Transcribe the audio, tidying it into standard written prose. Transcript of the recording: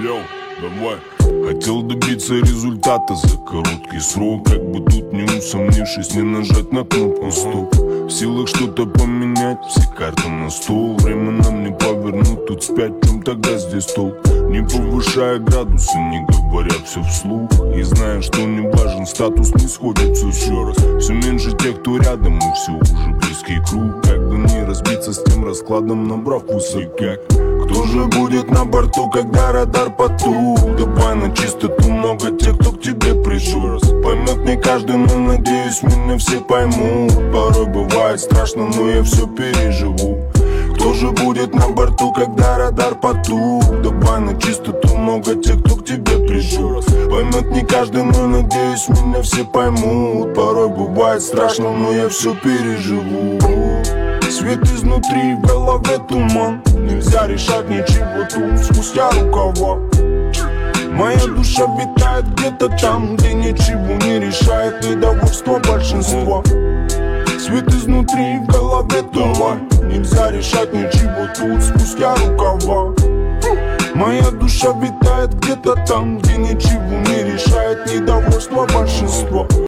Йоу, давай. Хотел добиться результата за короткий срок, как бы тут не усомнившись, не нажать на кнопку стоп. В силах что-то поменять, все карты на стол. Время нам не повернуть, тут спять, чем тогда здесь толк? Не повышая градусы, не говоря все вслух. И зная, что не важен статус, не сходится еще раз. Все меньше тех, кто рядом, и все уже близкий круг. Как бы не разбиться с тем раскладом, набрав высоко. Кто же будет на борту, когда радар потух? Давай на чистоту, много тех, кто к тебе пришел. Поймет не каждый, но надеюсь, меня все поймут. Порой бывает страшно, но я все переживу. Кто же будет на борту, когда радар потух? Давай на чистоту, много тех, кто к тебе пришел. Поймет не каждый, но надеюсь, меня все поймут. Порой бывает страшно, но я все переживу. Свет изнутри, в голове туман. Нельзя решать ничего тут спустя рукава. Моя душа витает где-то там, где ничего не решает недовольство большинства. Свет изнутри, в голове туман. Нельзя решать ничего тут спустя рукава. Моя душа витает где-то там, где ничего не решает недовольство большинства.